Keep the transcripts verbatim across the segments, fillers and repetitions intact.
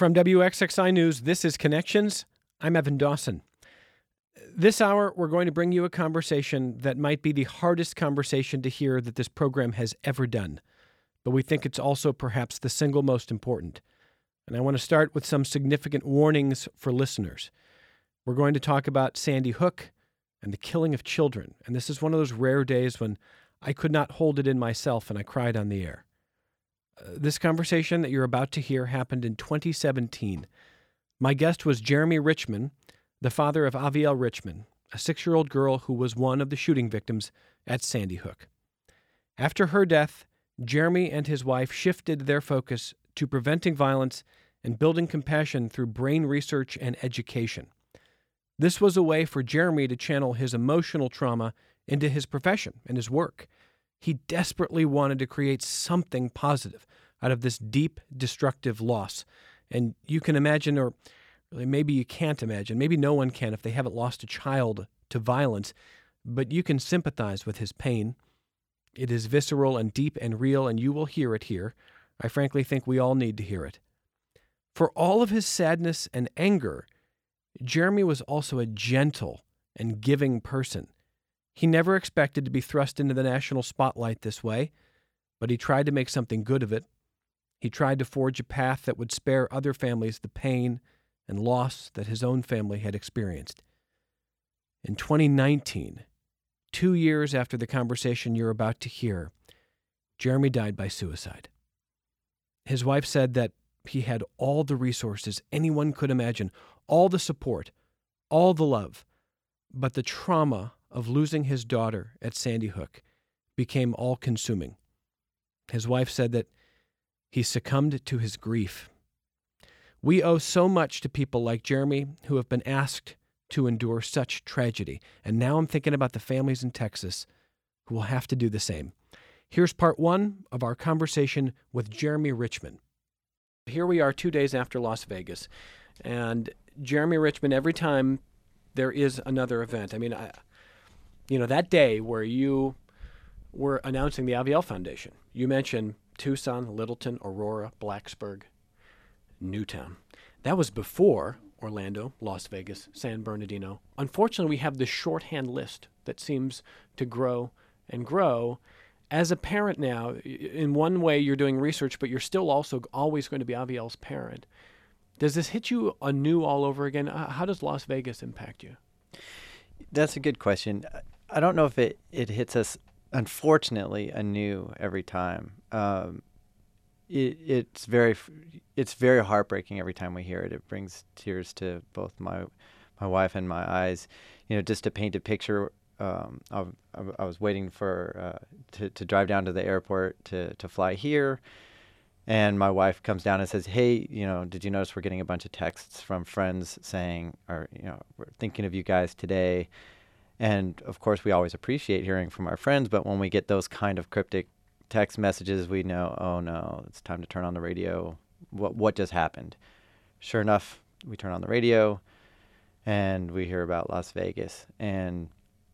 From W X X I News, this is Connections. I'm Evan Dawson. This hour, we're going to bring you a conversation that might be the hardest conversation to hear that this program has ever done, but we think it's also perhaps the single most important. And I want to start with some significant warnings for listeners. We're going to talk about Sandy Hook and the killing of children, and this is one of those rare days when I could not hold it in myself and I cried on the air. Uh, this conversation that you're about to hear happened in twenty seventeen. My guest was Jeremy Richman, the father of Avielle Richman, a six-year-old girl who was one of the shooting victims at Sandy Hook. After her death, Jeremy and his wife shifted their focus to preventing violence and building compassion through brain research and education. This was a way for Jeremy to channel his emotional trauma into his profession and his work. He desperately wanted to create something positive out of this deep, destructive loss. And you can imagine, or really maybe you can't imagine, maybe no one can if they haven't lost a child to violence, but you can sympathize with his pain. It is visceral and deep and real, and you will hear it here. I frankly think we all need to hear it. For all of his sadness and anger, Jeremy was also a gentle and giving person. He never expected to be thrust into the national spotlight this way, but he tried to make something good of it. He tried to forge a path that would spare other families the pain and loss that his own family had experienced. In twenty nineteen, two years after the conversation you're about to hear, Jeremy died by suicide. His wife said that he had all the resources anyone could imagine, all the support, all the love, but the trauma of losing his daughter at Sandy Hook became all-consuming. His wife said that he succumbed to his grief. We owe so much to people like Jeremy who have been asked to endure such tragedy, and now I'm thinking about the families in Texas who will have to do the same. Here's part one of our conversation with Jeremy Richman. Here we are two days after Las Vegas, and Jeremy Richman, every time there is another event, I mean, I, you know, that day where you were announcing the Avielle Foundation, you mentioned Tucson, Littleton, Aurora, Blacksburg, Newtown. That was before Orlando, Las Vegas, San Bernardino. Unfortunately, we have this shorthand list that seems to grow and grow. As a parent now, in one way you're doing research, but you're still also always going to be Avielle's parent. Does this hit you anew all over again? How does Las Vegas impact you? That's a good question. I don't know if it, it hits us, unfortunately, anew every time. Um, it, it's very it's very heartbreaking every time we hear it. It brings tears to both my my wife and my eyes. You know, just to paint a picture, um, I, I was waiting for uh, to to drive down to the airport to to fly here, and my wife comes down and says, "Hey, you know, did you notice we're getting a bunch of texts from friends saying, or you know, we're thinking of you guys today." And of course, we always appreciate hearing from our friends, but when we get those kind of cryptic text messages, we know, oh no, it's time to turn on the radio. What what just happened? Sure enough, we turn on the radio, and we hear about Las Vegas. And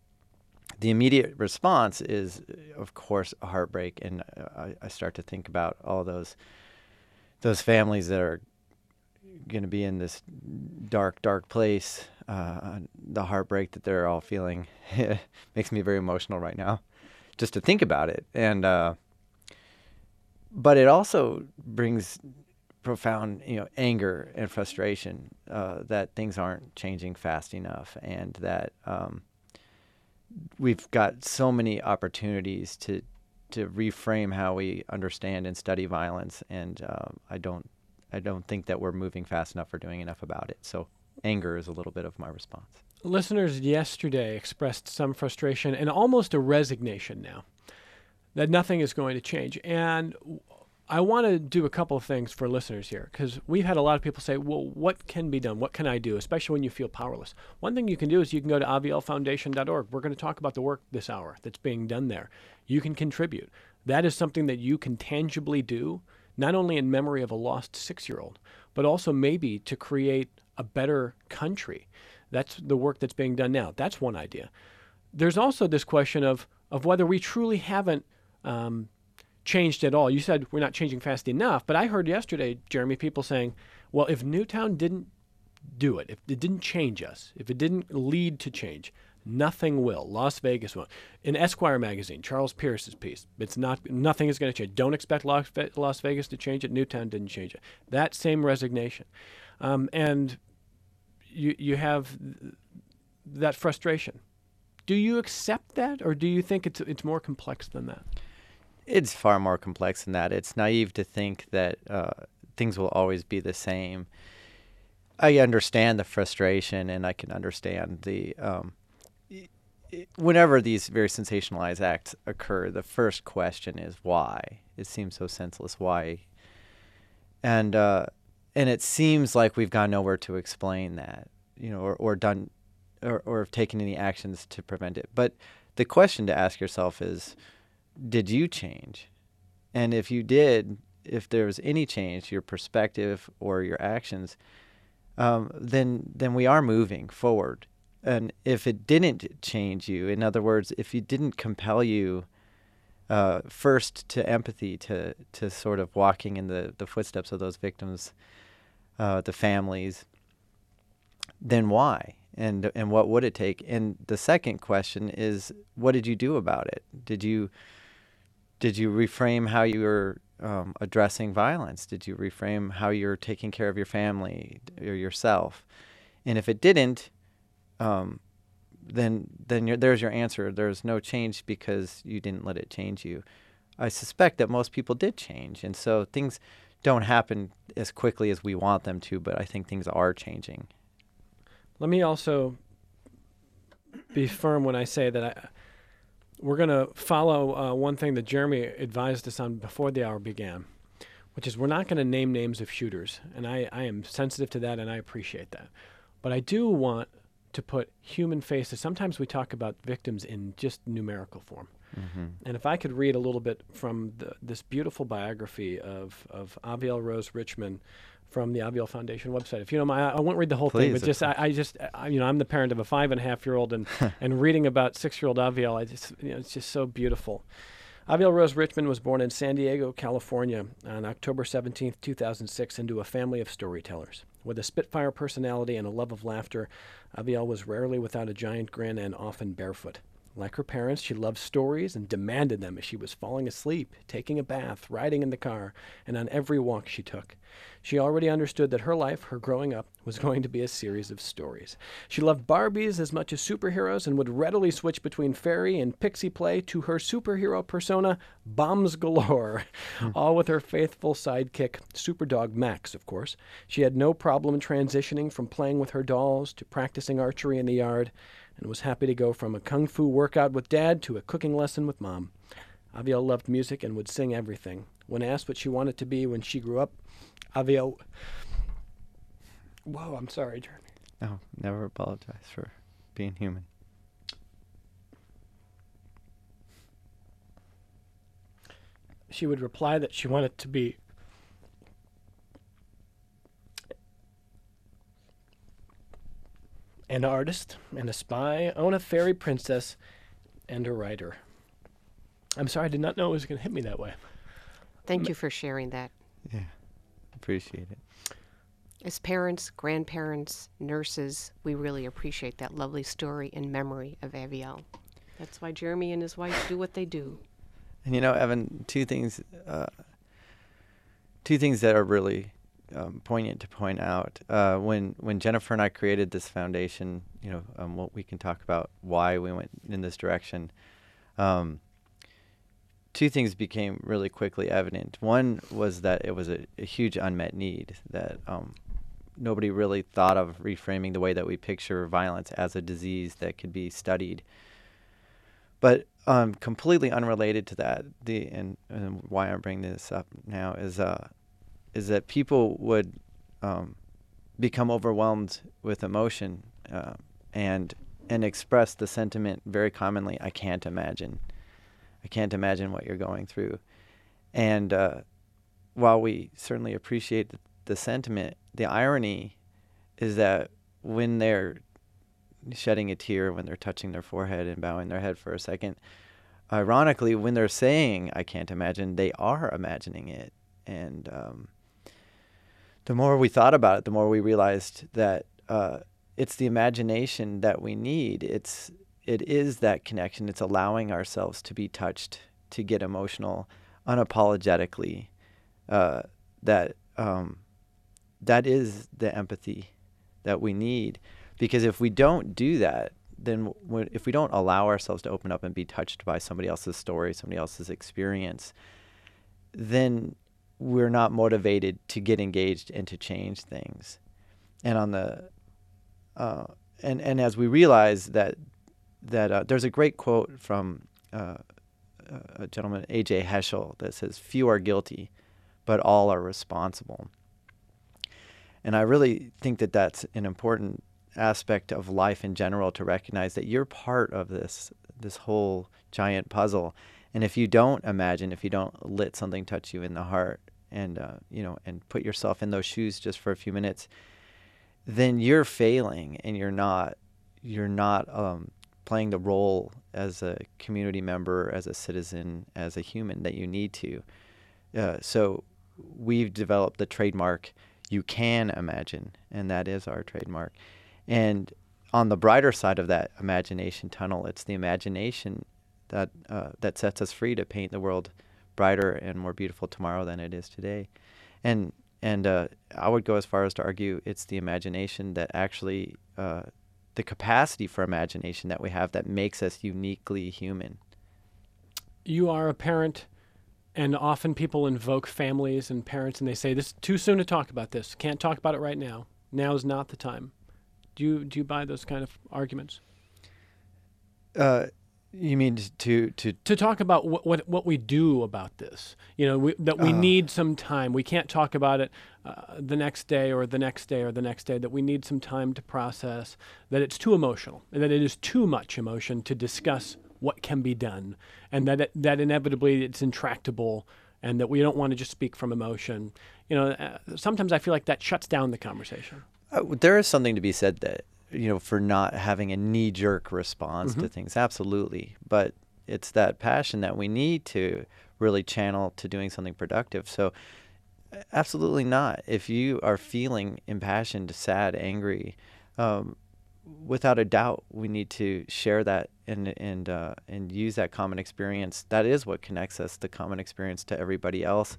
the immediate response is, of course, a heartbreak. And I, I start to think about all those those families that are going to be in this dark, dark place. Uh, the heartbreak that they're all feeling makes me very emotional right now, just to think about it. And uh, but it also brings profound, you know, anger and frustration uh, that things aren't changing fast enough, and that um, we've got so many opportunities to to reframe how we understand and study violence, and uh, I don't I don't think that we're moving fast enough or doing enough about it. So anger is a little bit of my response. Listeners yesterday expressed some frustration and almost a resignation now that nothing is going to change. And I want to do a couple of things for listeners here, because we've had a lot of people say, well, what can be done? What can I do? Especially when you feel powerless. One thing you can do is you can go to avielle foundation dot org. We're going to talk about the work this hour that's being done there. You can contribute. That is something that you can tangibly do, not only in memory of a lost six-year-old, but also maybe to create a better country. That's the work that's being done now. That's one idea. There's also this question of, of whether we truly haven't um, changed at all. You said we're not changing fast enough, but I heard yesterday, Jeremy, people saying, Well, if Newtown didn't do it, if it didn't change us, if it didn't lead to change, nothing will. Las Vegas won't. In Esquire magazine, Charles Pierce's piece, it's not, nothing is going to change. Don't expect Las Ve- Las Vegas to change it. Newtown didn't change it. That same resignation. Um, and you, you have th- that frustration. Do you accept that, or do you think it's, it's more complex than that? It's far more complex than that. It's naive to think that uh, things will always be the same. I understand the frustration, and I can understand the um, whenever these very sensationalized acts occur, the first question is why. It seems so senseless. Why? And uh, and it seems like we've gone nowhere to explain that, you know, or, or done, or or have taken any actions to prevent it. But the question to ask yourself is, did you change? And if you did, if there was any change, your perspective or your actions, um, then then we are moving forward. And if it didn't change you, in other words, if it didn't compel you uh, first to empathy, to to sort of walking in the, the footsteps of those victims, uh, the families, then why? And and what would it take? And the second question is, what did you do about it? Did you did you reframe how you were um, addressing violence? Did you reframe how you're taking care of your family or yourself? And if it didn't, um, then then you're, there's your answer. There's no change because you didn't let it change you. I suspect that most people did change, and so things don't happen as quickly as we want them to, but I think things are changing. Let me also be firm when I say that I, we're going to follow uh, one thing that Jeremy advised us on before the hour began, which is we're not going to name names of shooters, and I, I am sensitive to that, and I appreciate that. But I do want to put human faces. Sometimes we talk about victims in just numerical form. Mm-hmm. And if I could read a little bit from the, this beautiful biography of, of Avielle Rose Richman from the Avielle Foundation website. If you know my, I won't read the whole Please, thing, but just I, I just I, you know I'm the parent of a five and a half year old, and and reading about six year old Avielle, I just you know it's just so beautiful. Avielle Rose Richman was born in San Diego, California, on October seventeenth, two thousand six, into a family of storytellers. With a Spitfire personality and a love of laughter, Avielle was rarely without a giant grin and often barefoot. Like her parents, she loved stories and demanded them as she was falling asleep, taking a bath, riding in the car, and on every walk she took. She already understood that her life, her growing up, was going to be a series of stories. She loved Barbies as much as superheroes and would readily switch between fairy and pixie play to her superhero persona, Bombs Galore, hmm. all with her faithful sidekick, Superdog Max, of course. She had no problem transitioning from playing with her dolls to practicing archery in the yard, and was happy to go from a kung fu workout with Dad to a cooking lesson with Mom. Avielle loved music and would sing everything. When asked what she wanted to be when she grew up, Avielle... Whoa, I'm sorry, Jeremy. No, never apologize for being human. She would reply that she wanted to be an artist and a spy, own a fairy princess, and a writer. I'm sorry, I did not know it was going to hit me that way. Thank you for sharing that. Yeah, appreciate it. As parents, grandparents, nurses, we really appreciate that lovely story in memory of Avielle. That's why Jeremy and his wife do what they do. And you know, Evan, two things, uh, two things that are really Um, poignant to point out. Uh, when when Jennifer and I created this foundation, you know, um, what we can talk about why we went in this direction. Um, two things became really quickly evident. One was that it was a, a huge unmet need, that um, nobody really thought of reframing the way that we picture violence as a disease that could be studied. But um, completely unrelated to that, the and, and why I'm bringing this up now is uh. is that people would um, become overwhelmed with emotion uh, and and express the sentiment very commonly, I can't imagine. I can't imagine what you're going through. And uh, while we certainly appreciate the, the sentiment, the irony is that when they're shedding a tear, when they're touching their forehead and bowing their head for a second, ironically, when they're saying, I can't imagine, they are imagining it. And um, the more we thought about it, the more we realized that uh, it's the imagination that we need. It's it is that connection. It's allowing ourselves to be touched, to get emotional, unapologetically. Uh, that um, that is the empathy that we need. Because if we don't do that, then w- if we don't allow ourselves to open up and be touched by somebody else's story, somebody else's experience, then we're not motivated to get engaged and to change things. And on the uh, and and as we realize that that uh, there's a great quote from uh, a gentleman, A J Heschel, that says, "Few are guilty, but all are responsible." And I really think that that's an important aspect of life in general, to recognize that you're part of this this whole giant puzzle. And if you don't imagine, if you don't let something touch you in the heart, and uh, you know, and put yourself in those shoes just for a few minutes, then you're failing, and you're not you're not um, playing the role as a community member, as a citizen, as a human that you need to. Uh, so we've developed the trademark, "You Can Imagine," and that is our trademark. And on the brighter side of that imagination tunnel, it's the imagination that uh, that sets us free to paint the world brighter and more beautiful tomorrow than it is today. And and uh, I would go as far as to argue it's the imagination that actually, uh, the capacity for imagination that we have, that makes us uniquely human. You are a parent, and often people invoke families and parents, and they say, "This is too soon to talk about this. Can't talk about it right now. Now is not the time." Do you do you buy those kind of arguments? Uh, you mean to to To talk about what what, what we do about this, you know, we, that we Uh. need some time. We can't talk about it uh, the next day or the next day or the next day. That we need some time to process. That it's too emotional, and that it is too much emotion to discuss what can be done, and that it, that inevitably it's intractable, and that we don't want to just speak from emotion. You know, uh, sometimes I feel like that shuts down the conversation. Uh, there is something to be said that, you know, for not having a knee-jerk response Mm-hmm. to things. Absolutely. But it's that passion that we need to really channel to doing something productive. So uh, absolutely not. If you are feeling impassioned, sad, angry, um, without a doubt, we need to share that and and uh, and use that common experience. That is what connects us, the common experience, to everybody else.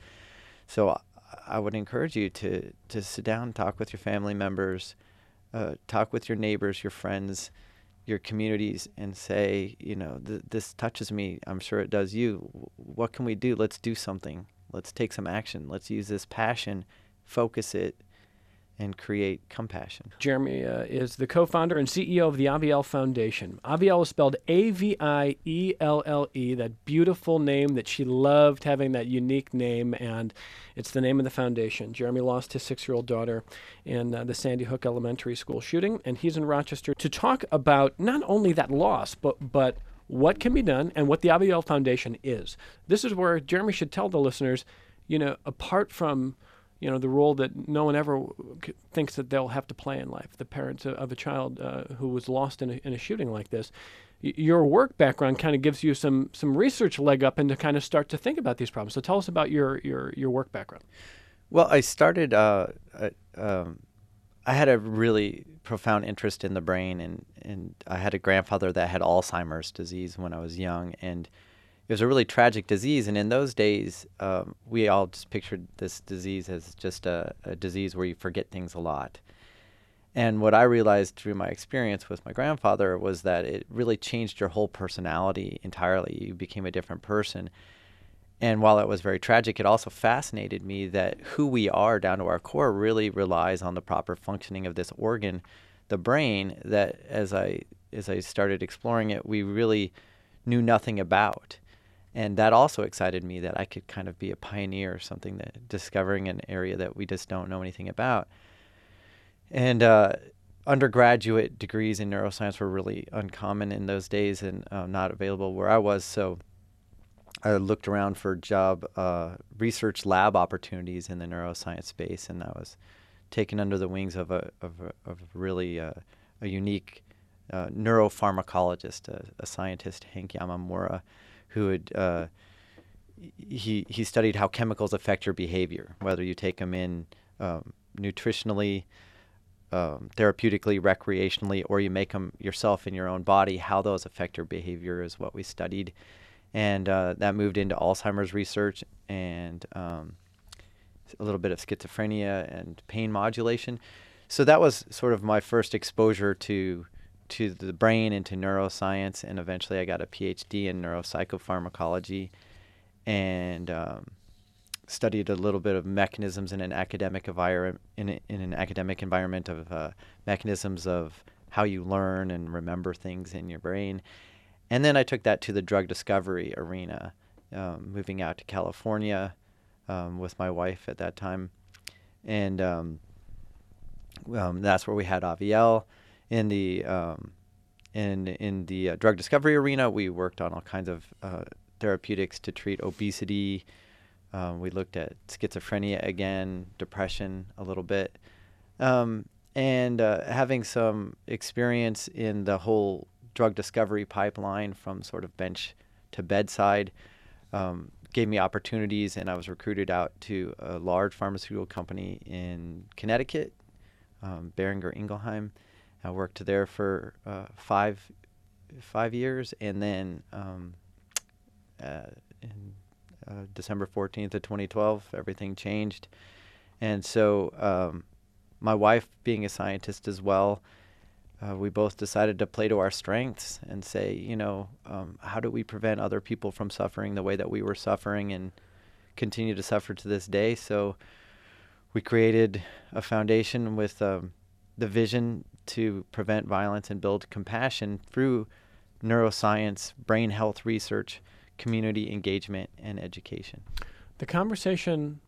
So I, I would encourage you to to sit down, talk with your family members, uh, talk with your neighbors, your friends, your communities, and say, you know, th- this touches me. I'm sure it does you. W- What can we do? Let's do something. Let's take some action. Let's use this passion, focus it, and create compassion. Jeremy uh, is the co-founder and C E O of the Avielle Foundation. Avielle is spelled A V I E L L E, that beautiful name that she loved, having that unique name, and it's the name of the foundation. Jeremy lost his six-year-old daughter in uh, the Sandy Hook Elementary School shooting, and he's in Rochester to talk about not only that loss, but but what can be done and what the Avielle Foundation is. This is where Jeremy should tell the listeners, you know, apart from you know, the role that no one ever c- thinks that they'll have to play in life, the parents of, of a child uh, who was lost in a, in a shooting like this. Y- your work background kind of gives you some some research leg up and to kind of start to think about these problems. So tell us about your your, your work background. Well, I started, uh, uh, um, I had a really profound interest in the brain, and, and I had a grandfather that had Alzheimer's disease when I was young, and it was a really tragic disease. And in those days, um, we all just pictured this disease as just a, a disease where you forget things a lot. And what I realized through my experience with my grandfather was that it really changed your whole personality entirely. You became a different person. And while it was very tragic, it also fascinated me that who we are down to our core really relies on the proper functioning of this organ, the brain, that as I as I started exploring it, we really knew nothing about. And that also excited me, that I could kind of be a pioneer, something that discovering an area that we just don't know anything about. And uh, undergraduate degrees in neuroscience were really uncommon in those days and uh, not available where I was. So I looked around for job uh, research lab opportunities in the neuroscience space, and I was taken under the wings of a of a, of a really uh, a unique uh, neuropharmacologist, a, a scientist, Hank Yamamura, who had uh, he he studied how chemicals affect your behavior, whether you take them in um, nutritionally, um, therapeutically, recreationally, or you make them yourself in your own body, how those affect your behavior is what we studied. And uh, that moved into Alzheimer's research and um, a little bit of schizophrenia and pain modulation. So that was sort of my first exposure to to the brain and to neuroscience, and eventually I got a P H D in neuropsychopharmacology and um, studied a little bit of mechanisms in an academic environment, in, a, in an academic environment of uh, mechanisms of how you learn and remember things in your brain. And then I took that to the drug discovery arena, um, moving out to California um, with my wife at that time. And um, um, that's where we had Aviel. In the um, in in the uh, drug discovery arena, we worked on all kinds of uh, therapeutics to treat obesity. Um, we looked at schizophrenia again, depression a little bit, um, and uh, having some experience in the whole drug discovery pipeline from sort of bench to bedside um, gave me opportunities, and I was recruited out to a large pharmaceutical company in Connecticut, um, Boehringer Ingelheim. I worked there for uh, five five years, and then um, uh, in uh, December fourteenth of twenty twelve, everything changed. And so um, my wife, being a scientist as well, uh, we both decided to play to our strengths and say, you know, um, how do we prevent other people from suffering the way that we were suffering and continue to suffer to this day? So we created a foundation with um, the vision to prevent violence and build compassion through neuroscience, brain health research, community engagement, and education. The conversation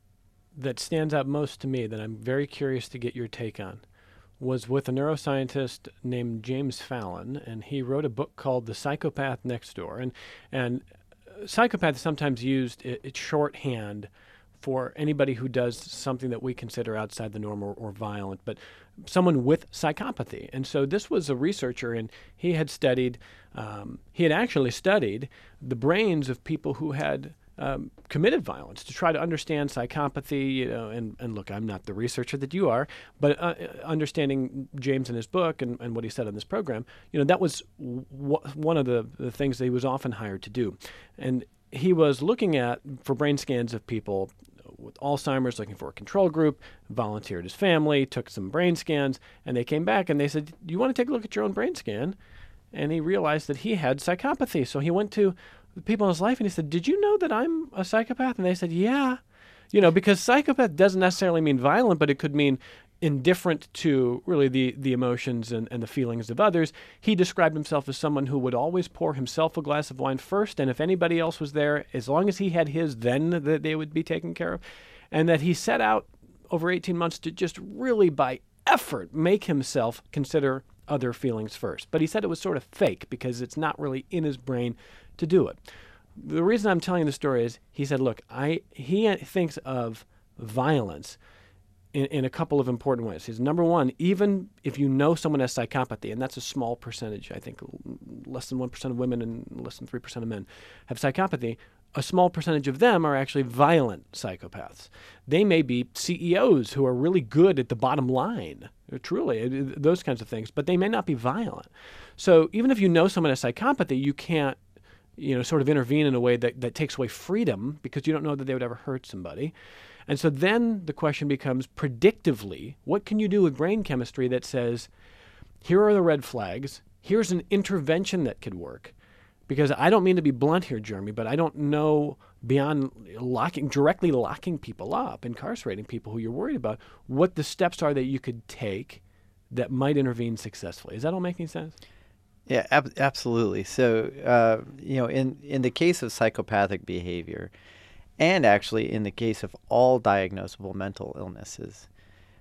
that stands out most to me, that I'm very curious to get your take on, was with a neuroscientist named James Fallon, and he wrote a book called The Psychopath Next Door. And, and psychopath is sometimes used, it, it's shorthand for anybody who does something that we consider outside the norm or, or violent, but someone with psychopathy. And so this was a researcher, and he had studied, um, he had actually studied the brains of people who had um, committed violence to try to understand psychopathy. You know, and, and look, I'm not the researcher that you are, but uh, understanding James in his book and, and what he said on this program, you know, that was w- one of the, the things that he was often hired to do. And he was looking at, for brain scans of people with Alzheimer's, looking for a control group, volunteered his family, took some brain scans, and they came back and they said, do you want to take a look at your own brain scan? And he realized that he had psychopathy. So he went to the people in his life and he said, did you know that I'm a psychopath? And they said, yeah. You know, because psychopath doesn't necessarily mean violent, but it could mean indifferent to really the, the emotions and, and the feelings of others. He described himself as someone who would always pour himself a glass of wine first, and if anybody else was there, as long as he had his, then that they would be taken care of. And that he set out over eighteen months to just really by effort make himself consider other feelings first. But he said it was sort of fake because it's not really in his brain to do it. The reason I'm telling the story is he said, look, I he thinks of violence In, in a couple of important ways. He's number one, even if you know someone has psychopathy, and that's a small percentage, I think less than one percent of women and less than three percent of men have psychopathy, a small percentage of them are actually violent psychopaths. They may be C E Os who are really good at the bottom line, truly, those kinds of things, but they may not be violent. So even if you know someone has psychopathy, you can't, you know, sort of intervene in a way that, that takes away freedom because you don't know that they would ever hurt somebody. And so then the question becomes, predictively, what can you do with brain chemistry that says, here are the red flags, here's an intervention that could work? Because I don't mean to be blunt here, Jeremy, but I don't know beyond locking, directly locking people up, incarcerating people who you're worried about, what the steps are that you could take that might intervene successfully. Is that all making sense? Yeah, ab- absolutely. So, uh, you know, in, in the case of psychopathic behavior, and actually in the case of all diagnosable mental illnesses,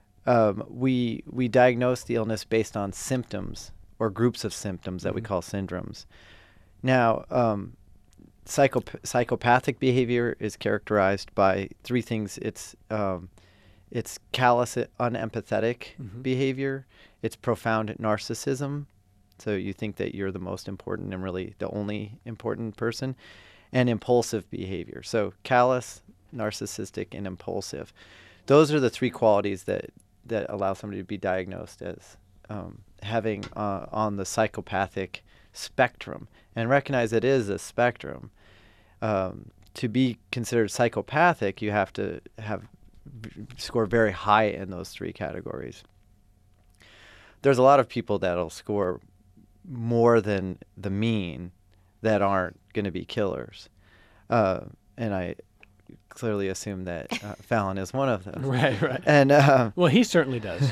um, we we diagnose the illness based on symptoms or groups of symptoms that mm-hmm. we call syndromes. Now, um, psychop- psychopathic behavior is characterized by three things. It's um, it's callous, unempathetic mm-hmm. behavior. It's profound narcissism. So you think that you're the most important and really the only important person. And impulsive behavior. So callous, narcissistic, and impulsive. those are the three qualities that, that allow somebody to be diagnosed as um, having uh, on the psychopathic spectrum, and recognize it is a spectrum. Um, to be considered psychopathic, you have to have score very high in those three categories. There's a lot of people that'll score more than the mean that aren't going to be killers. Uh, and I clearly assume that uh, Fallon is one of them. Right, right. And um, well, he certainly does.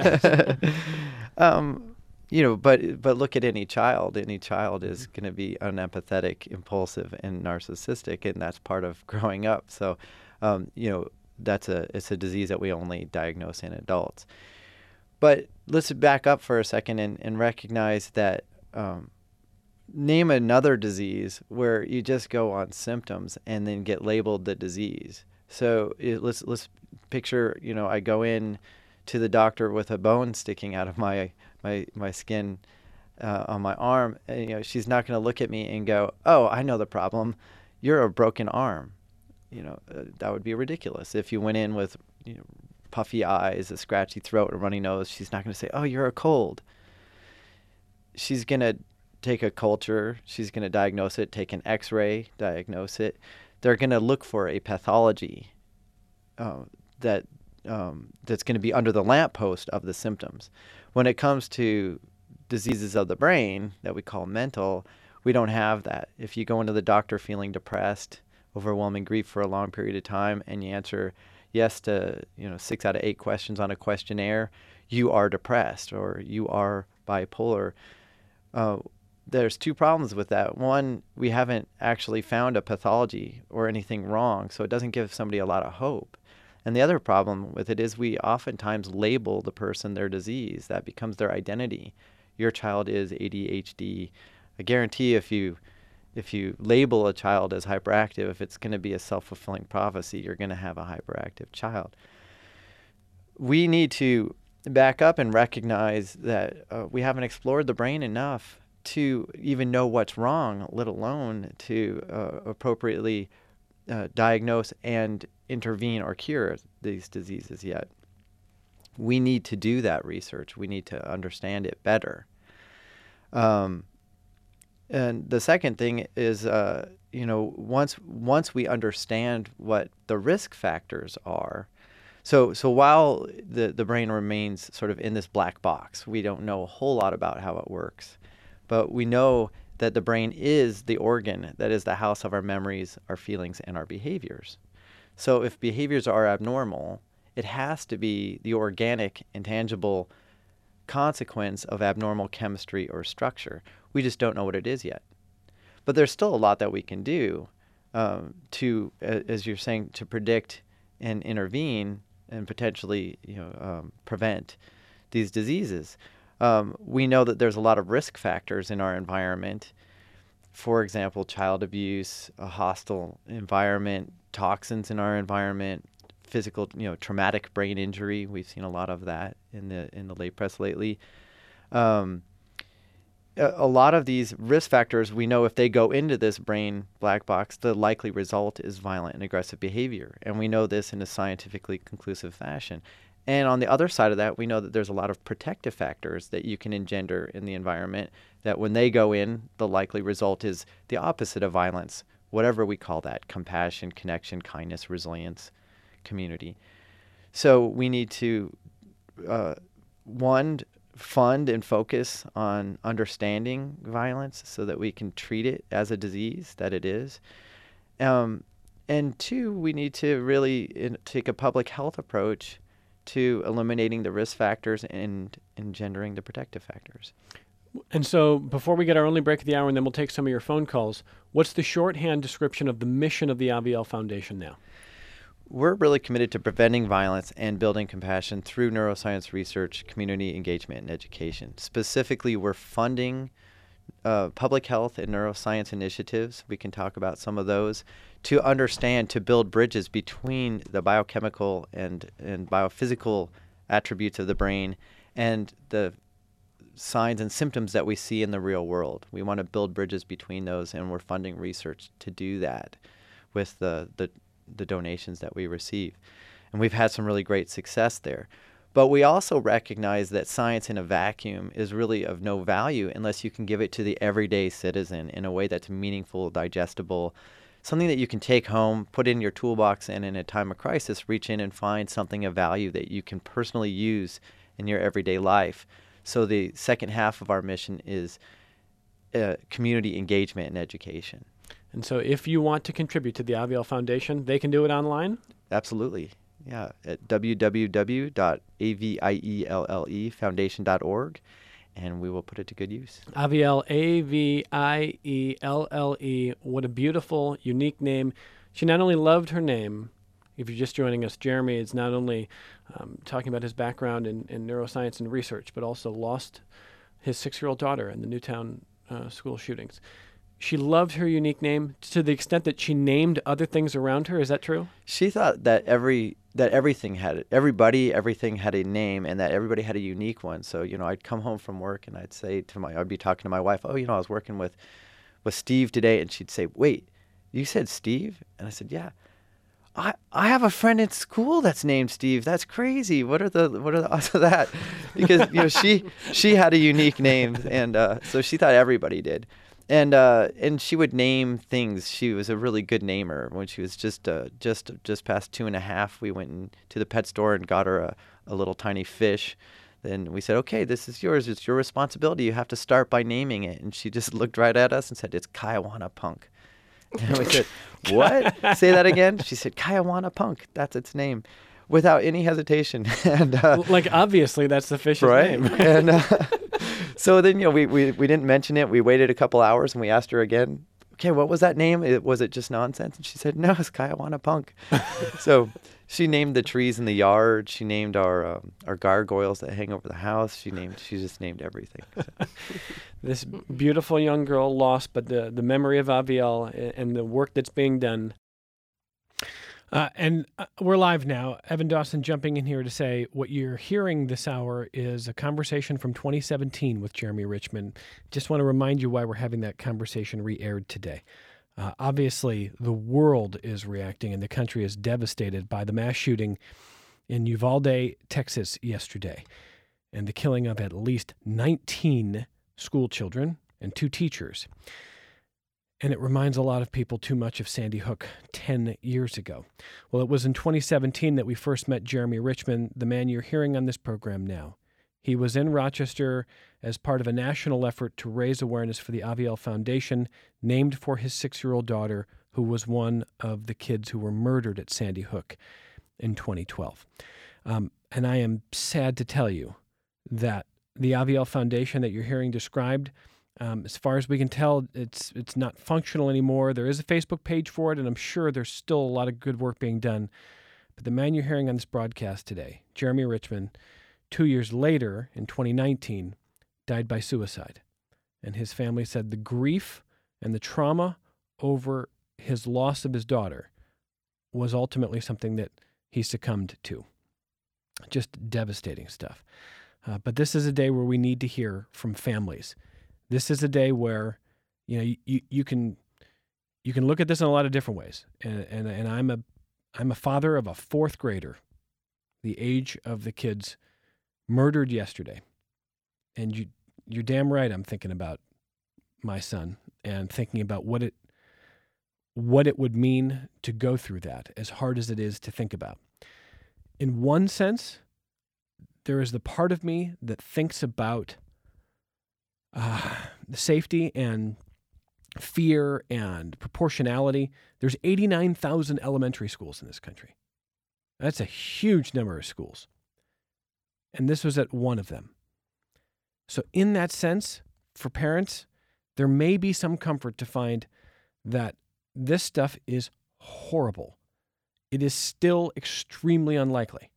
um, you know, but but look at any child. Any child is going to be unempathetic, impulsive, and narcissistic, and that's part of growing up. So, um, you know, that's a it's a disease that we only diagnose in adults. But let's back up for a second and, and recognize that um, name another disease where you just go on symptoms and then get labeled the disease. So it, let's let's picture, you know, I go in to the doctor with a bone sticking out of my my my skin uh, on my arm, and, you know, she's not going to look at me and go, "Oh, I know the problem. You're a broken arm." You know, uh, that would be ridiculous. If you went in with, you know, puffy eyes, a scratchy throat, a runny nose, she's not going to say, "Oh, you're a cold." She's going to take a culture, she's going to diagnose it, take an x-ray, diagnose it. They're going to look for a pathology uh, that um, that's going to be under the lamppost of the symptoms. When it comes to diseases of the brain that we call mental, we don't have that. If you go into the doctor feeling depressed, overwhelming grief for a long period of time, and you answer yes to, you know, six out of eight questions on a questionnaire, you are depressed or you are bipolar. Uh, there's two problems with that. One, we haven't actually found a pathology or anything wrong, so it doesn't give somebody a lot of hope. And the other problem with it is we oftentimes label the person their disease. That becomes their identity. Your child is A D H D. I guarantee if you if you label a child as hyperactive, it's going to be a self-fulfilling prophecy. You're going to have a hyperactive child. We need to back up and recognize that uh, we haven't explored the brain enough to even know what's wrong, let alone to uh, appropriately uh, diagnose and intervene or cure these diseases yet. We need to do that research. We need to understand it better. Um, and the second thing is, uh, you know, once once we understand what the risk factors are, so so while the, the brain remains sort of in this black box, we don't know a whole lot about how it works. But we know that the brain is the organ that is the house of our memories, our feelings, and our behaviors. So if behaviors are abnormal, it has to be the organic, intangible consequence of abnormal chemistry or structure. We just don't know what it is yet. But there's still a lot that we can do um, to, as you're saying, to predict and intervene and potentially, you know, um, prevent these diseases. Um, we know that there's a lot of risk factors in our environment. For example, child abuse, a hostile environment, toxins in our environment, physical, you know, traumatic brain injury. We've seen a lot of that in the in the lay press lately. Um, a, a lot of these risk factors, we know if they go into this brain black box, the likely result is violent and aggressive behavior. And we know this in a scientifically conclusive fashion. And on the other side of that, we know that there's a lot of protective factors that you can engender in the environment that when they go in, the likely result is the opposite of violence, whatever we call that: compassion, connection, kindness, resilience, community. So we need to, uh, one, fund and focus on understanding violence so that we can treat it as a disease that it is. Um, and two, we need to really in, take a public health approach to eliminating the risk factors and engendering the protective factors. And so before we get our only break of the hour, and then we'll take some of your phone calls, what's the shorthand description of the mission of the Avielle Foundation now? We're really committed to preventing violence and building compassion through neuroscience research, community engagement, and education. Specifically, we're funding uh, public health and neuroscience initiatives. We can talk about some of those to understand, to build bridges between the biochemical and, and biophysical attributes of the brain and the signs and symptoms that we see in the real world. We want to build bridges between those, and we're funding research to do that with the, the, the donations that we receive. and we've had some really great success there. But we also recognize that science in a vacuum is really of no value unless you can give it to the everyday citizen in a way that's meaningful, digestible, something that you can take home, put in your toolbox, and in a time of crisis, reach in and find something of value that you can personally use in your everyday life. So the second half of our mission is uh, community engagement and education. And so if you want to contribute to the Avielle Foundation, they can do it online? Absolutely. Yeah, at w w w dot a v i e l l e foundation dot org, and we will put it to good use. Avielle, A V I E L L E. What a beautiful, unique name. She not only loved her name, if you're just joining us, Jeremy is not only um, talking about his background in, in neuroscience and research, but also lost his six-year-old daughter in the Newtown uh, school shootings. She loved her unique name to the extent that she named other things around her. Is that true? She thought that every that everything had it. Everybody, everything had a name, and that everybody had a unique one. So, you know, I'd come home from work and I'd say to my, I'd be talking to my wife, oh, you know, I was working with, with Steve today, and she'd say, wait, you said Steve? And I said, yeah. I I have a friend in school that's named Steve. That's crazy. What are the what are the odds of that? Because you know she she had a unique name, and uh, so she thought everybody did. And uh, and she would name things. She was a really good namer. When she was just uh, just just past two and a half, we went in to the pet store and got her a, a little tiny fish. Then we said, okay, this is yours. It's your responsibility. You have to start by naming it. And she just looked right at us and said, it's Kaiwana Punk. And we said, what? Say that again? She said, Kaiwana Punk. That's its name. Without any hesitation. and uh, Like, obviously, that's the fish's right? name. and uh, so then, you know, we, we, we didn't mention it. We waited a couple hours and we asked her again, okay, what was that name? It, was it just nonsense? And she said, no, it's Kaiwana Punk. So she named the trees in the yard. She named our um, our gargoyles that hang over the house. She named, she just named everything. So. This beautiful young girl lost, but the, the memory of Avielle and the work that's being done. Uh, and uh, we're live now. Evan Dawson jumping in here to say what you're hearing this hour is a conversation from twenty seventeen with Jeremy Richmond. Just want to remind you why we're having that conversation re-aired today. Uh, obviously, the world is reacting and the country is devastated by the mass shooting in Uvalde, Texas yesterday, and the killing of at least nineteen school children and two teachers. And it reminds a lot of people too much of Sandy Hook ten years ago. Well, it was in twenty seventeen that we first met Jeremy Richmond, the man you're hearing on this program now. He was in Rochester as part of a national effort to raise awareness for the Avielle Foundation, named for his six-year-old daughter, who was one of the kids who were murdered at Sandy Hook in twenty twelve. Um, and I am sad to tell you that the Avielle Foundation that you're hearing described, Um, as far as we can tell, it's it's not functional anymore. There is a Facebook page for it, and I'm sure there's still a lot of good work being done. But the man you're hearing on this broadcast today, Jeremy Richmond, two years later, in twenty nineteen, died by suicide. And his family said the grief and the trauma over his loss of his daughter was ultimately something that he succumbed to. Just devastating stuff. Uh, but this is a day where we need to hear from families. This is a day where, you know, you, you can you can look at this in a lot of different ways. And, and and I'm a I'm a father of a fourth grader, the age of the kids murdered yesterday. And you you're damn right I'm thinking about my son and thinking about what it what it would mean to go through that, as hard as it is to think about. In one sense, there is the part of me that thinks about Uh, the safety and fear and proportionality. There's eighty-nine thousand elementary schools in this country. That's a huge number of schools. And this was at one of them. So in that sense, for parents, there may be some comfort to find that this stuff is horrible. It is still extremely unlikely.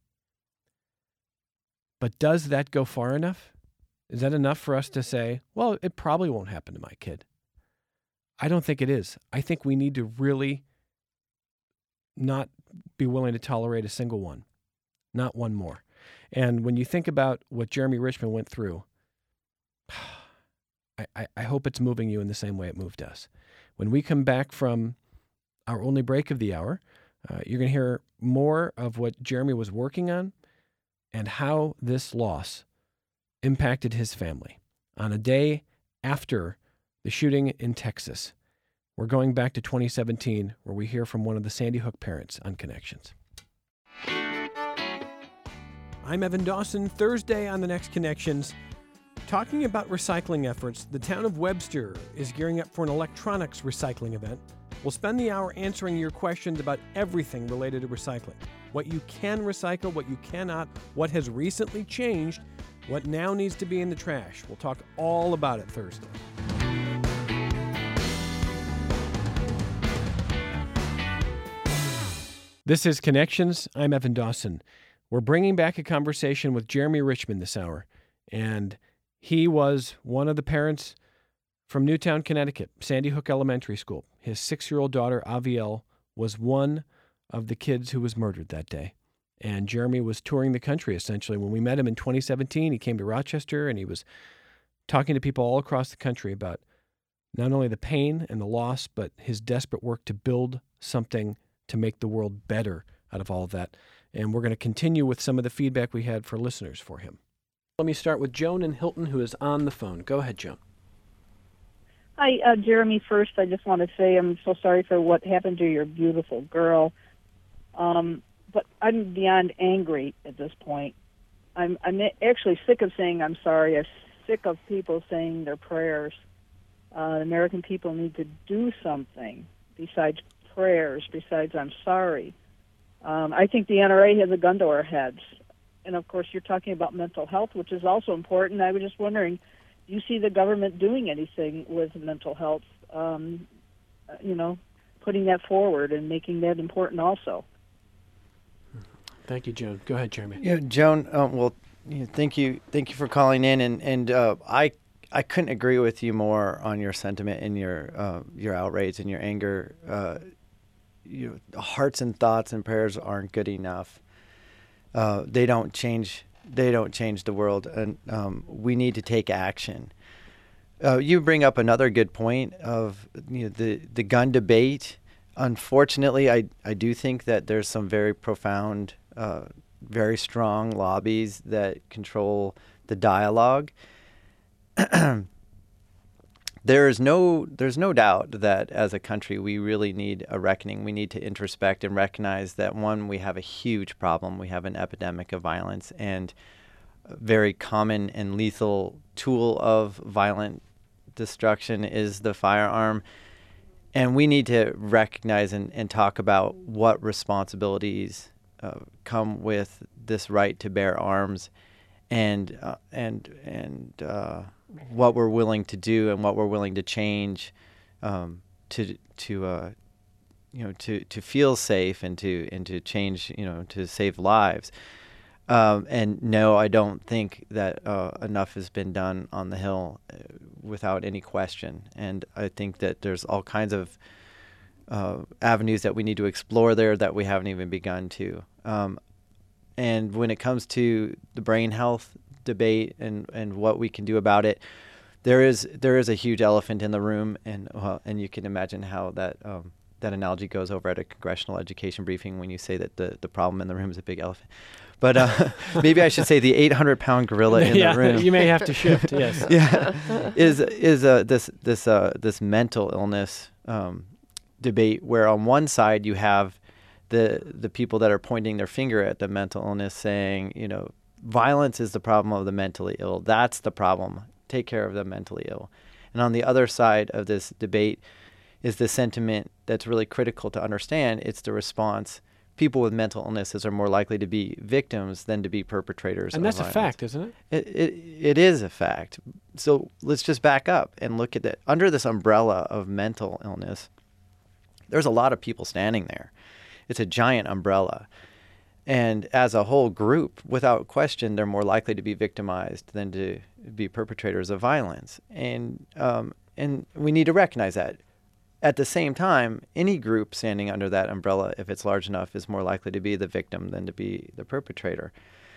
But does that go far enough? Is that enough for us to say, well, it probably won't happen to my kid? I don't think it is. I think we need to really not be willing to tolerate a single one, not one more. And when you think about what Jeremy Richmond went through, I, I, I hope it's moving you in the same way it moved us. When we come back from our only break of the hour, Uh, you're going to hear more of what Jeremy was working on and how this loss impacted his family on a day after the shooting in Texas. We're going back to twenty seventeen, where we hear from one of the Sandy Hook parents on Connections. I'm Evan Dawson. Thursday on the next Connections, talking about recycling efforts. The town of Webster is gearing up for an electronics recycling event. We'll spend the hour answering your questions about everything related to recycling. What you can recycle, what you cannot, what has recently changed, what now needs to be in the trash. We'll talk all about it Thursday. This is Connections. I'm Evan Dawson. We're bringing back a conversation with Jeremy Richmond this hour, and he was one of the parents from Newtown, Connecticut, Sandy Hook Elementary School. His six-year-old daughter, Avielle, was one of the kids who was murdered that day. And Jeremy was touring the country, essentially. When we met him in twenty seventeen, he came to Rochester, and he was talking to people all across the country about not only the pain and the loss, but his desperate work to build something to make the world better out of all of that. And we're going to continue with some of the feedback we had for listeners for him. Let me start with Joan in Hilton, who is on the phone. Go ahead, Joan. Hi, uh, Jeremy. First, I just want to say I'm so sorry for what happened to your beautiful girl. Um, but I'm beyond angry at this point. I'm, I'm actually sick of saying I'm sorry. I'm sick of people saying their prayers. Uh, the American people need to do something besides prayers, besides I'm sorry. Um, I think the N R A has a gun to our heads. And, of course, you're talking about mental health, which is also important. I was just wondering, do you see the government doing anything with mental health, um, you know, putting that forward and making that important also? Thank you, Joan. Go ahead, Jeremy. Yeah, Joan, um, well, you know, thank you thank you for calling in. And, and uh, I I couldn't agree with you more on your sentiment and your, uh, your outrage and your anger. Uh, you know, hearts and thoughts and prayers aren't good enough. Uh, they don't change. They don't change the world, and um, we need to take action. Uh, you bring up another good point of you know, the the gun debate. Unfortunately, I I do think that there's some very profound, uh, very strong lobbies that control the dialogue. There is no, there's no doubt that as a country we really need a reckoning. We need to introspect and recognize that, one, we have a huge problem. We have an epidemic of violence, and a very common and lethal tool of violent destruction is the firearm. And we need to recognize and, and talk about what responsibilities uh, come with this right to bear arms, and uh, and and uh, what we're willing to do and what we're willing to change um, to to uh, you know to, to feel safe and to and to change, you know, to save lives. Um, and no, I don't think that uh, enough has been done on the Hill, uh, without any question. And I think that there's all kinds of uh, avenues that we need to explore there that we haven't even begun to. Um, and when it comes to the brain health debate and, and what we can do about it, there is there is a huge elephant in the room, and uh, and you can imagine how that um, that analogy goes over at a congressional education briefing when you say that the, the problem in the room is a big elephant. But uh, maybe I should say the eight hundred pound gorilla in yeah, the room. You may have to shift. Yes. Yeah, is is uh, this this uh, this mental illness um, debate, where on one side you have the the people that are pointing their finger at the mental illness, saying, you know, violence is the problem of the mentally ill. That's the problem. Take care of the mentally ill. And on the other side of this debate is the sentiment that's really critical to understand. It's the response. People with mental illnesses are more likely to be victims than to be perpetrators. And of that's violence. a fact, isn't it? It, it it is a fact. So let's just back up and look at that. Under this umbrella of mental illness, there's a lot of people standing there. It's a giant umbrella. And as a whole group, without question, they're more likely to be victimized than to be perpetrators of violence. And um, and we need to recognize that. At the same time, any group standing under that umbrella, if it's large enough, is more likely to be the victim than to be the perpetrator.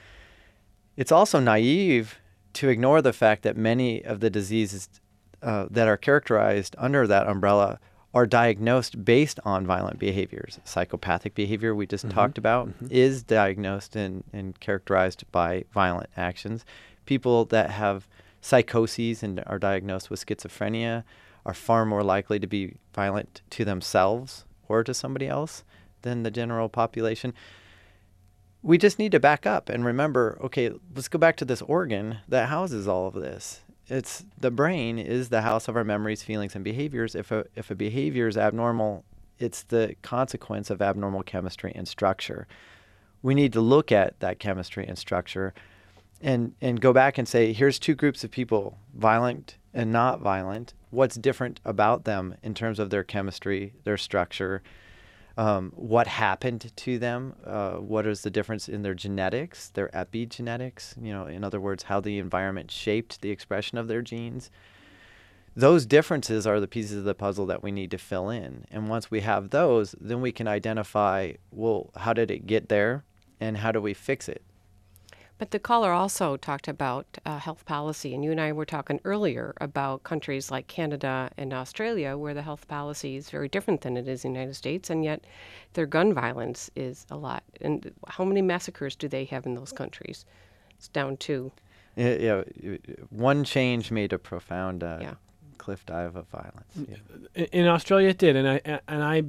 It's also naive to ignore the fact that many of the diseases uh, that are characterized under that umbrella are diagnosed based on violent behaviors. Psychopathic behavior we just Mm-hmm. talked about Mm-hmm. is diagnosed and, and characterized by violent actions. People that have psychoses and are diagnosed with schizophrenia are far more likely to be violent to themselves or to somebody else than the general population. We just need to back up and remember, okay, let's go back to this organ that houses all of this. It's the brain is the house of our memories, feelings, and behaviors. If a if a behavior is abnormal, it's the consequence of abnormal chemistry and structure. We need to look at that chemistry and structure and and go back and say, here's two groups of people, violent and not violent. What's different about them in terms of their chemistry, their structure, um, what happened to them, uh, what is the difference in their genetics, their epigenetics, you know, in other words, how the environment shaped the expression of their genes. Those differences are the pieces of the puzzle that we need to fill in. And once we have those, then we can identify, well, how did it get there and how do we fix it? But the caller also talked about uh, health policy, and you and I were talking earlier about countries like Canada and Australia, where the health policy is very different than it is in the United States, and yet their gun violence is a lot. And how many massacres do they have in those countries? It's down to... Yeah, yeah, one change made a profound uh, Yeah. cliff dive of violence. Yeah. In, in Australia, it did, and I and I.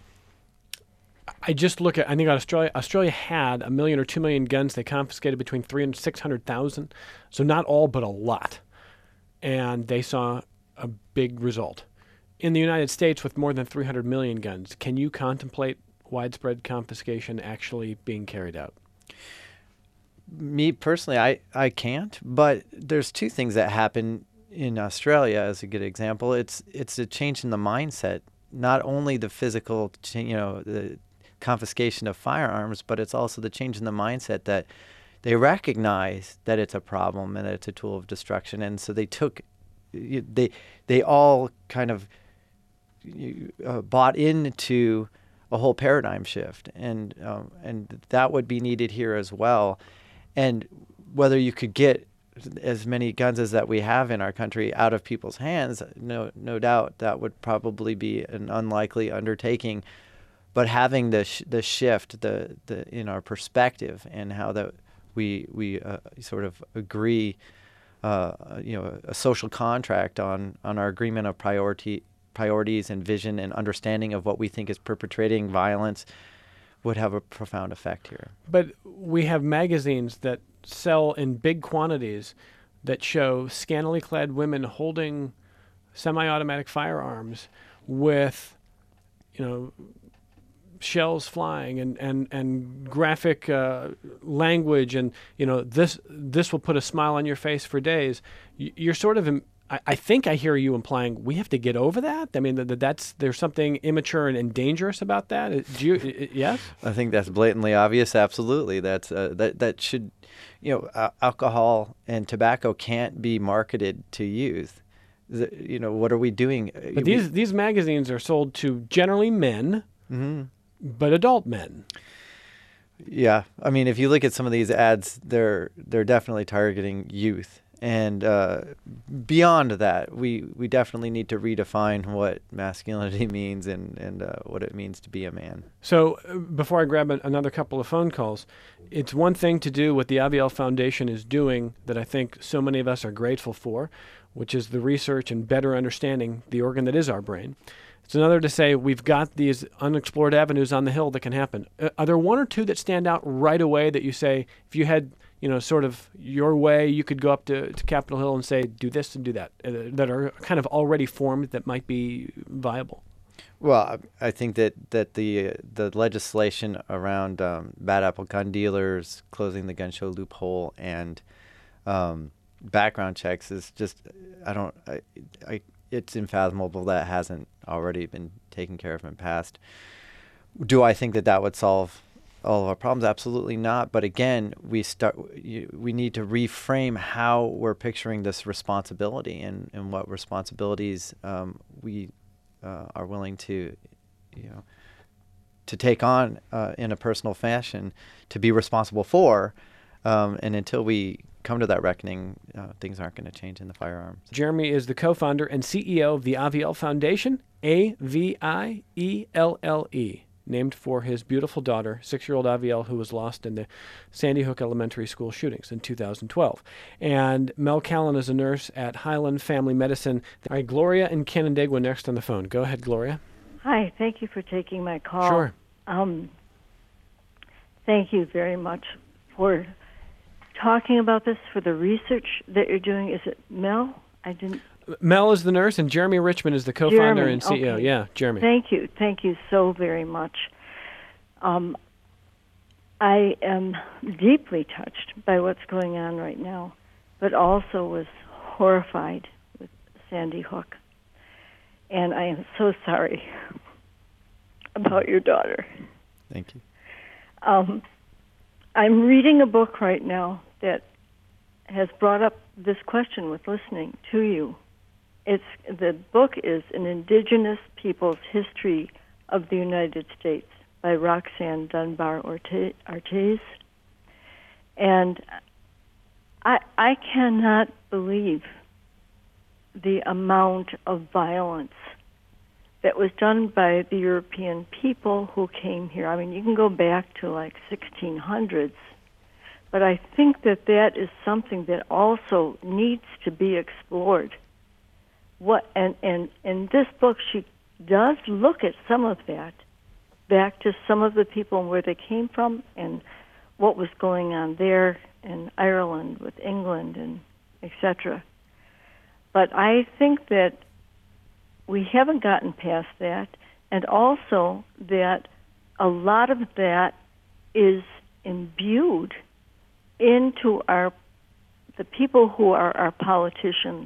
I just look at. I think Australia. Australia had a million or two million guns. They confiscated between three and six hundred thousand, so not all, but a lot, and they saw a big result. In the United States, with more than three hundred million guns, can you contemplate widespread confiscation actually being carried out? Me personally, I, I can't, but there's two things that happen in Australia as a good example. It's it's a change in the mindset, not only the physical, cha- you know, the confiscation of firearms, but it's also the change in the mindset that they recognize that it's a problem and that it's a tool of destruction, and so they took, y- they they all kind of you- uh, bought into a whole paradigm shift, and um, and that would be needed here as well. And whether you could get as many guns as that we have in our country out of people's hands, no no doubt that would probably be an unlikely undertaking. But having the sh- the shift, the the in our perspective and how that we we uh, sort of agree, uh, you know, a social contract on on our agreement of priority priorities and vision and understanding of what we think is perpetrating violence would have a profound effect here. But we have magazines that sell in big quantities that show scantily clad women holding semi-automatic firearms with, you know, shells flying and, and, and graphic uh, language, and, you know, this this will put a smile on your face for days. Y- You're sort of, im- I, I think I hear you implying we have to get over that. I mean, that, that that's there's something immature and, and dangerous about that. Uh, Do you? uh, uh, yes. I think that's blatantly obvious. Absolutely, that's uh, that that should, you know, uh, alcohol and tobacco can't be marketed to youth. The, you know, what are we doing? But these these magazines are sold to generally men, hmm but adult men. Yeah, I mean, if you look at some of these ads, they're they're definitely targeting youth. And uh, beyond that, we, we definitely need to redefine what masculinity means and, and uh, what it means to be a man. So uh, before I grab an, another couple of phone calls, it's one thing to do what the Aviel Foundation is doing that I think so many of us are grateful for, which is the research and better understanding the organ that is our brain. It's another to say we've got these unexplored avenues on the hill that can happen. Uh, are there one or two that stand out right away that you say, if you had, you know, sort of your way, you could go up to, to Capitol Hill and say, do this and do that, uh, that are kind of already formed that might be viable? Well, I I think that, that the uh, the legislation around um, bad apple gun dealers, closing the gun show loophole, and um, background checks is just, I don't, I, I, it's unfathomable that hasn't already been taken care of and passed. Do I think that that would solve all of our problems? Absolutely not. But again, we start. You, we need to reframe how we're picturing this responsibility and, and what responsibilities um, we uh, are willing to, you know, to take on uh, in a personal fashion to be responsible for. Um, and until we come to that reckoning, uh, things aren't going to change in the firearms. Jeremy is the co-founder and C E O of the Avielle Foundation, A V I E L L E, named for his beautiful daughter, six-year-old Avielle, who was lost in the Sandy Hook Elementary School shootings in two thousand twelve. And Mel Callan is a nurse at Highland Family Medicine. All right, Gloria in Canandaigua next on the phone. Go ahead, Gloria. Hi, thank you for taking my call. Sure. Um, thank you very much for talking about this, for the research that you're doing. Is it Mel? I didn't. Mel is the nurse, and Jeremy Richmond is the co-founder Jeremy, and C E O. okay. Yeah, Jeremy. Thank you. Thank you so very much. Um, I am deeply touched by what's going on right now, but also was horrified with Sandy Hook. And I am so sorry about your daughter. Thank you. Um, I'm reading a book right now that has brought up this question with listening to you. It's the book is An Indigenous People's History of the United States by Roxanne Dunbar Orte- Artes. And I I cannot believe the amount of violence that was done by the European people who came here. I mean, you can go back to like sixteen hundreds, but I think that that is something that also needs to be explored. What and and in this book, she does look at some of that, back to some of the people and where they came from and what was going on there in Ireland with England and et cetera. But I think that we haven't gotten past that, and also that a lot of that is imbued into our the people who are our politicians,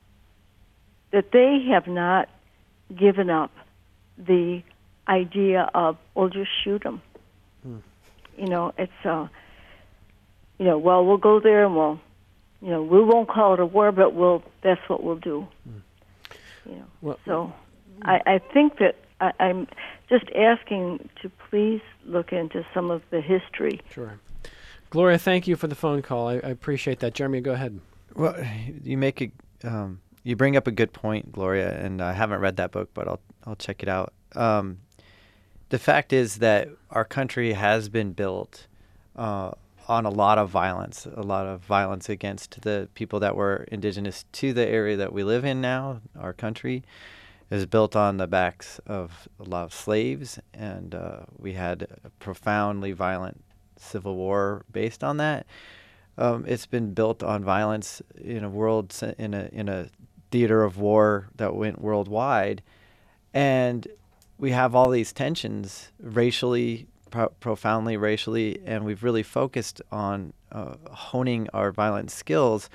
that they have not given up the idea of, well, just shoot them. Hmm. You know, it's, uh, you know, well, we'll go there and we'll, you know, we won't call it a war, but we'll, that's what we'll do. Hmm. You know, well, so I, I think that I, I'm just asking to please look into some of the history. Sure. Gloria, thank you for the phone call. I, I appreciate that. Jeremy, go ahead. Well, you make a, um, you bring up a good point, Gloria, and I haven't read that book, but I'll I'll check it out. Um, the fact is that our country has been built uh, on a lot of violence, a lot of violence against the people that were indigenous to the area that we live in now. Our country is built on the backs of a lot of slaves, and uh, we had a profoundly violent civil war based on that. Um, it's been built on violence in a world in a in a theater of war that went worldwide, and we have all these tensions racially, pro- profoundly racially, and we've really focused on uh, honing our violent skills.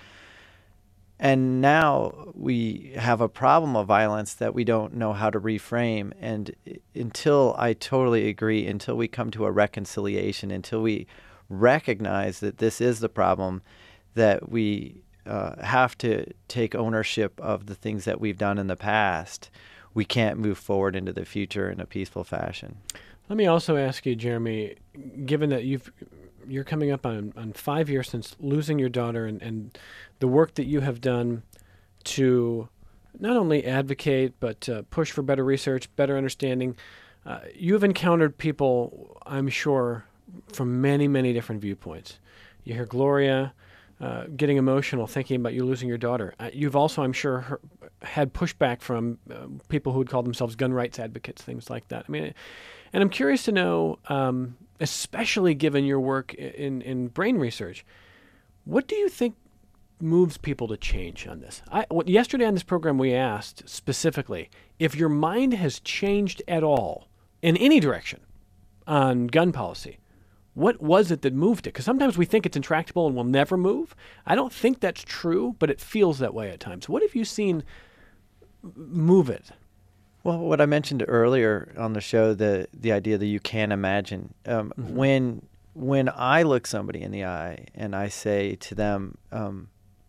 And now we have a problem of violence that we don't know how to reframe. And until I totally agree, until we come to a reconciliation, until we recognize that this is the problem, that we uh, have to take ownership of the things that we've done in the past, we can't move forward into the future in a peaceful fashion. Let me also ask you, Jeremy, given that you've you're coming up on, on five years since losing your daughter, and, and the work that you have done to not only advocate but uh, push for better research, better understanding. Uh, you've encountered people, I'm sure, from many, many different viewpoints. You hear Gloria uh, getting emotional thinking about you losing your daughter. Uh, you've also, I'm sure, her, had pushback from uh, people who would call themselves gun rights advocates, things like that. I mean, and I'm curious to know, um, especially given your work in, in brain research, what do you think moves people to change on this? I, well, yesterday on this program, we asked specifically if your mind has changed at all in any direction on gun policy. What was it that moved it? Because sometimes we think it's intractable and will never move. I don't think that's true, but it feels that way at times. What have you seen move it? Well, what I mentioned earlier on the show, the the idea that you can't imagine. Um, mm-hmm. When when I look somebody in the eye and I say to them, um,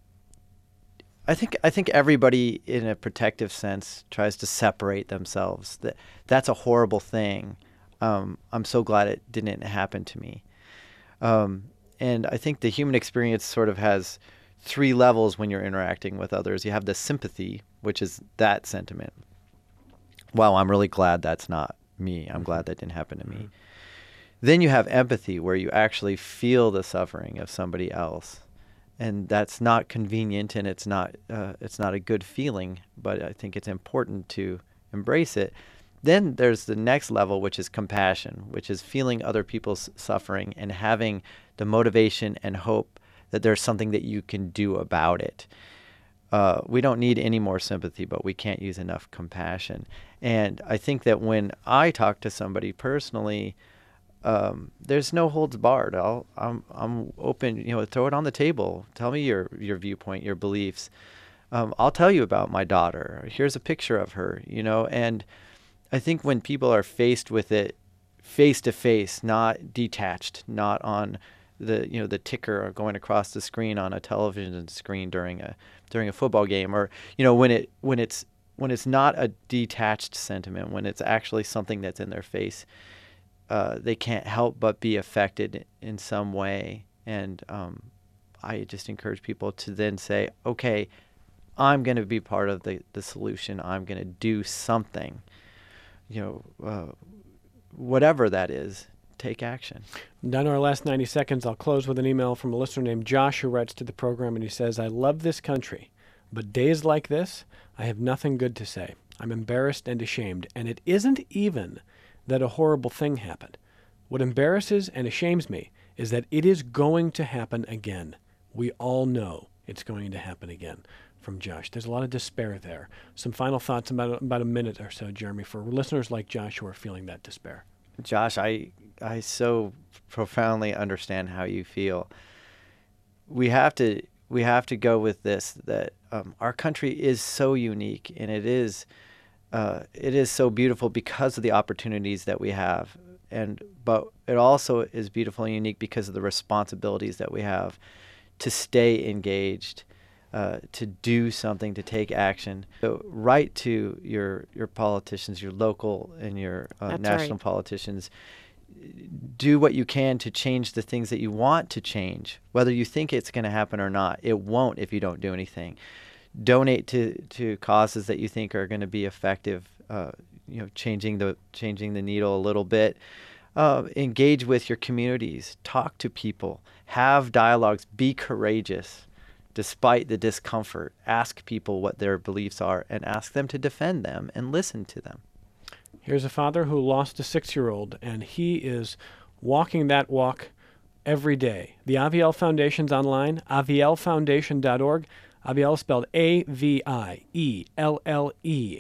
I think I think everybody in a protective sense tries to separate themselves. That that's a horrible thing. Um, I'm so glad it didn't happen to me. Um, and I think the human experience sort of has three levels when you're interacting with others. You have the sympathy, which is that sentiment. Wow, I'm really glad that's not me. I'm glad that didn't happen to me. Mm-hmm. Then you have empathy, where you actually feel the suffering of somebody else. And that's not convenient, and it's not uh, it's not a good feeling, but I think it's important to embrace it. Then there's the next level, which is compassion, which is feeling other people's suffering and having the motivation and hope that there's something that you can do about it. Uh, we don't need any more sympathy, but we can't use enough compassion. And I think that when I talk to somebody personally, um, there's no holds barred. I'll, I'm I'm open. You know, throw it on the table. Tell me your your viewpoint, your beliefs. Um, I'll tell you about my daughter. Here's a picture of her. You know, and I think when people are faced with it face to face, not detached, not on the you know the ticker going across the screen on a television screen during a during a football game, or you know when it when it's when it's not a detached sentiment, when it's actually something that's in their face, uh, they can't help but be affected in some way. And um, I just encourage people to then say, okay, I'm going to be part of the, the solution. I'm going to do something, you know, uh, whatever that is. Take action. Down to our last ninety seconds, I'll close with an email from a listener named Josh who writes to the program, and he says, I love this country, but days like this, I have nothing good to say. I'm embarrassed and ashamed, and it isn't even that a horrible thing happened. What embarrasses and ashames me is that it is going to happen again. We all know it's going to happen again. From Josh. There's a lot of despair there. Some final thoughts about, about a minute or so, Jeremy, for listeners like Josh who are feeling that despair. Josh, I I so profoundly understand how you feel. We have to we have to go with this, that um, our country is so unique, and it is uh, it is so beautiful because of the opportunities that we have, and but it also is beautiful and unique because of the responsibilities that we have to stay engaged, uh, to do something, to take action. So write to your your politicians, your local and your uh, national right. politicians. Do what you can to change the things that you want to change, whether you think it's going to happen or not. It won't if you don't do anything. Donate to, to causes that you think are going to be effective. Uh, you know, changing the changing the needle a little bit. Uh, engage with your communities. Talk to people. Have dialogues. Be courageous, despite the discomfort. Ask people what their beliefs are, and ask them to defend them and listen to them. Here's a father who lost a six-year-old, and he is walking that walk every day. The Avielle Foundation's online, avielle foundation dot org. Avielle spelled A V I E L L E.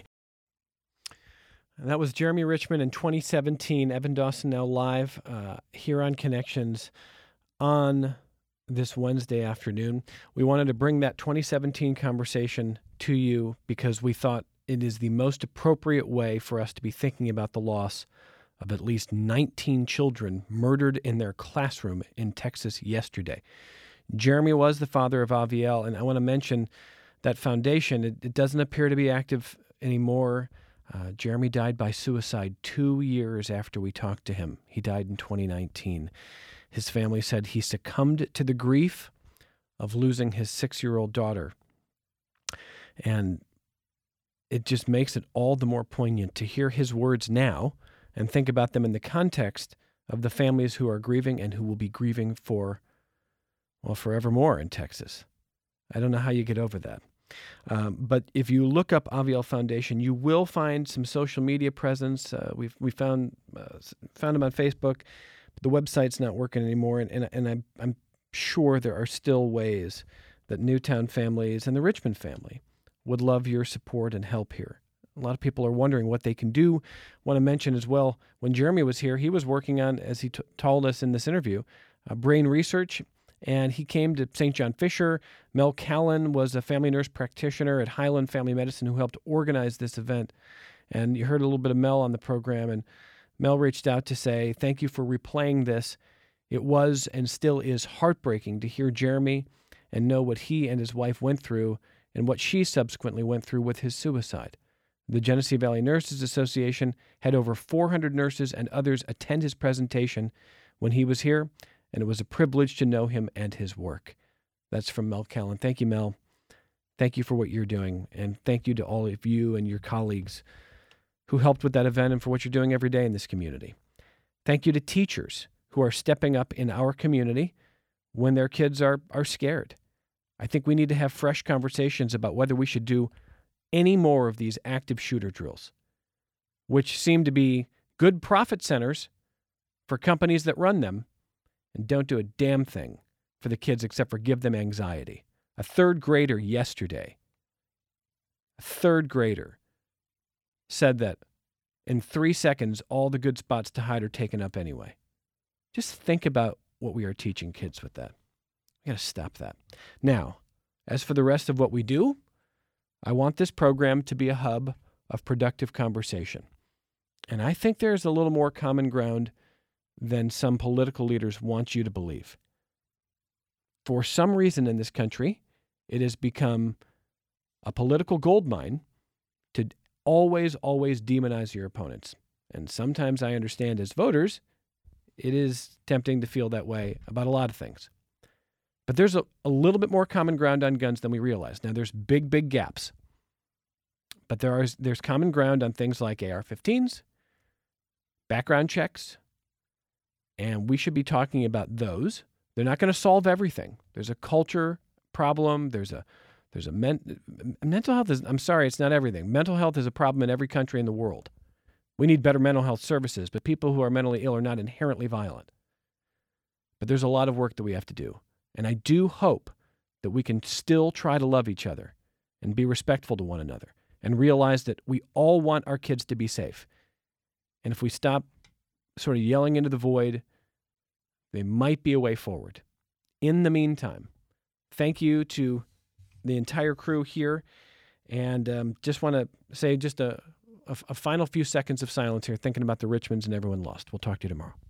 And that was Jeremy Richmond in twenty seventeen. Evan Dawson now live uh, here on Connections on this Wednesday afternoon. We wanted to bring that twenty seventeen conversation to you because we thought it is the most appropriate way for us to be thinking about the loss of at least nineteen children murdered in their classroom in Texas yesterday. Jeremy was the father of Avielle, and I want to mention that foundation. It, it doesn't appear to be active anymore. Uh, Jeremy died by suicide two years after we talked to him. He died in twenty nineteen. His family said he succumbed to the grief of losing his six-year-old daughter. And it just makes it all the more poignant to hear his words now and think about them in the context of the families who are grieving and who will be grieving for, well, forevermore in Texas. I don't know how you get over that. Um, but if you look up Avielle Foundation, you will find some social media presence. Uh, we've we found uh, found them on Facebook, but the website's not working anymore, and and, and I'm I'm sure there are still ways that Newtown families and the Richmond family would love your support and help here. A lot of people are wondering what they can do. Want to mention as well, when Jeremy was here, he was working on, as he t- told us in this interview, uh, brain research. And he came to Saint John Fisher. Mel Callan was a family nurse practitioner at Highland Family Medicine who helped organize this event. And you heard a little bit of Mel on the program. And Mel reached out to say, thank you for replaying this. It was and still is heartbreaking to hear Jeremy and know what he and his wife went through and what she subsequently went through with his suicide. The Genesee Valley Nurses Association had over four hundred nurses and others attend his presentation when he was here. and it was a privilege to know him and his work. That's from Mel Callan. Thank you, Mel. Thank you for what you're doing, and thank you to all of you and your colleagues who helped with that event and for what you're doing every day in this community. Thank you to teachers who are stepping up in our community when their kids are, are scared. I think we need to have fresh conversations about whether we should do any more of these active shooter drills, which seem to be good profit centers for companies that run them and don't do a damn thing for the kids except for give them anxiety. A third grader yesterday, a third grader said that in three seconds, all the good spots to hide are taken up anyway. Just think about what we are teaching kids with that. We got to stop that. Now, as for the rest of what we do, I want this program to be a hub of productive conversation. And I think there's a little more common ground than some political leaders want you to believe. For some reason in this country, it has become a political goldmine to always, always demonize your opponents. And sometimes I understand as voters, it is tempting to feel that way about a lot of things. But there's a, a little bit more common ground on guns than we realize. Now, there's big, big gaps. But there are there's common ground on things like A R fifteens, background checks, and we should be talking about those. They're not going to solve everything. There's a culture problem. There's a there's a men, mental health is, I'm sorry, it's not everything. Mental health is a problem in every country in the world. We need better mental health services, but people who are mentally ill are not inherently violent. But there's a lot of work that we have to do. And I do hope that we can still try to love each other and be respectful to one another and realize that we all want our kids to be safe. And if we stop sort of yelling into the void, there might be a way forward. In the meantime, thank you to the entire crew here. And um, just want to say just a, a, a final few seconds of silence here, thinking about the Richmonds and everyone lost. We'll talk to you tomorrow.